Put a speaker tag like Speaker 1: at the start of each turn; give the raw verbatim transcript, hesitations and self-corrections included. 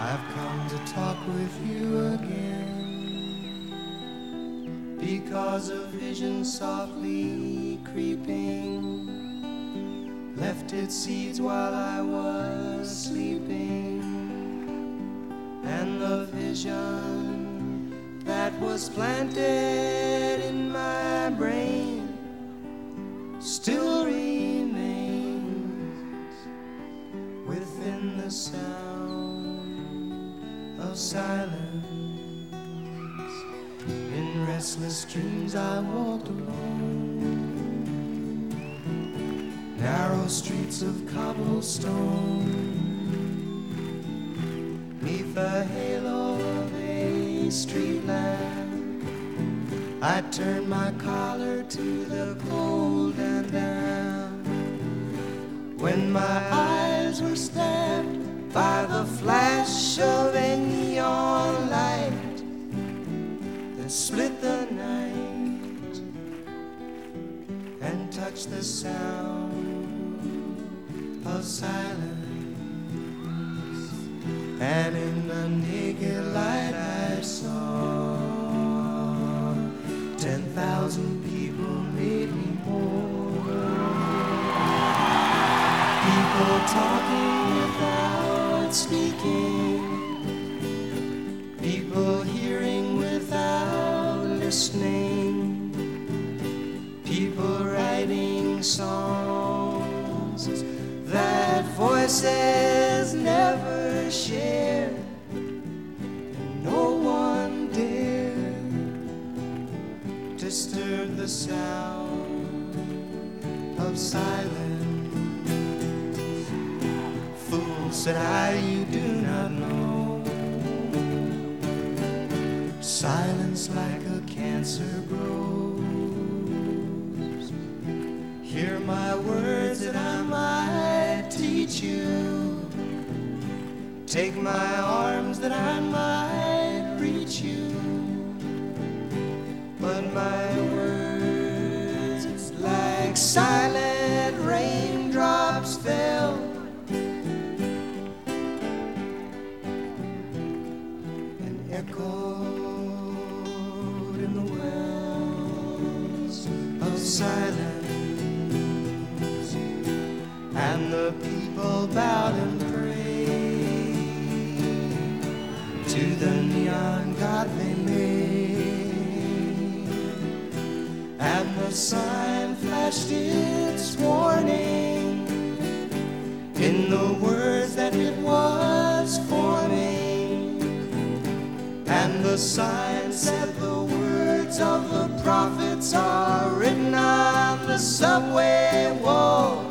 Speaker 1: I've come to talk with you again, because a vision softly creeping left its seeds while I was sleeping, and the vision that was planted in my brain still remains within the sound of silence. In restless dreams I walked alone, narrow streets of cobblestone, neath the halo of a street lamp. I turned my collar to the cold and damp, when my eyes were stabbed by the flash of a neon light that split the night and touched the sound of silence. And in the naked light I saw ten thousand people, maybe more. People talking without speaking, people hearing without listening, people writing songs that voices never shared, and no one dared disturb the sound of silence. Fool, said I, you do not know, silence like a cancer grows. Hear my words that I might teach you, take my arms that I might reach you, but my words like silent raindrops fell and echoed in the wells of silence, and the people bowed and prayed to the neon god they made, and the sign flashed its warning in the words that it was forming, and the sign said the words of the prophets are written on the subway wall.